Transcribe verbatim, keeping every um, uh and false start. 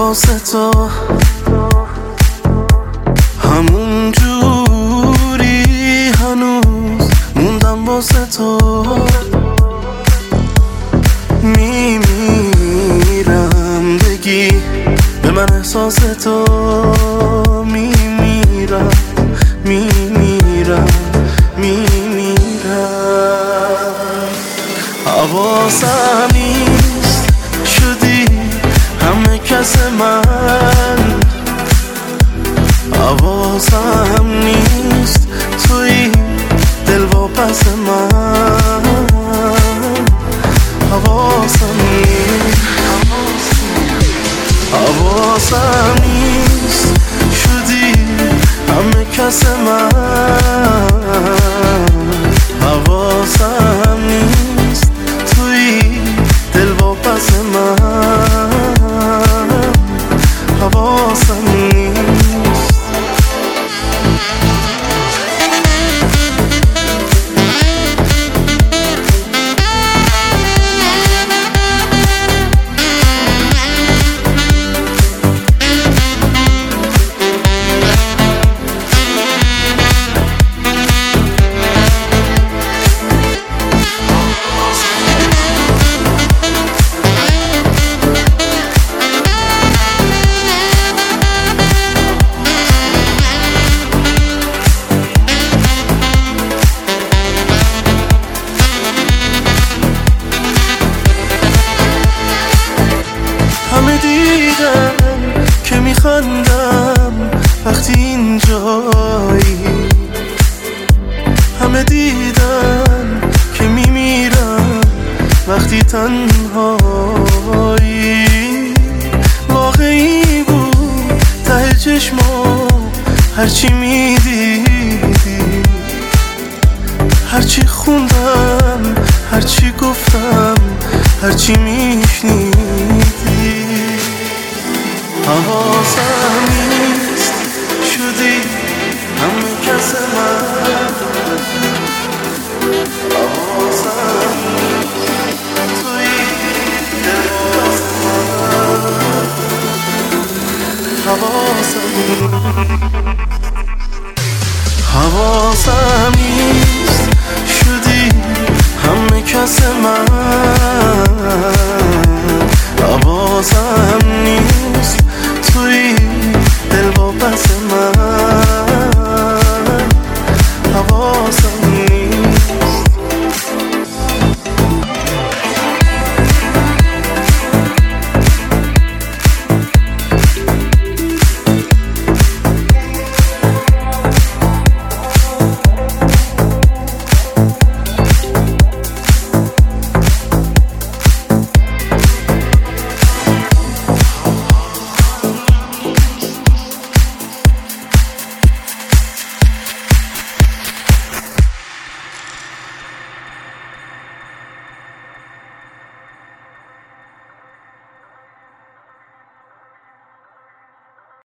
واسه تو همون جوری هنوز موندم واسه تو میمیرم بگی به من احساس تو میمیرم میمیرم میمیرم حواسم نیست شدی همه کس من حواسم نیست توی دل واپس من حواسم نیست حواسم نیست شدی همه کس من حواسم نیست توی دل واپس من حواسم نیست همه دیدن که میخندم وقتی اینجایی همه دیدن که میمیرم وقتی تنهایی واقعی بود ته چشما هرچی میدیدی هرچی خوندم هرچی گفتم هرچی میشنیدی حواسم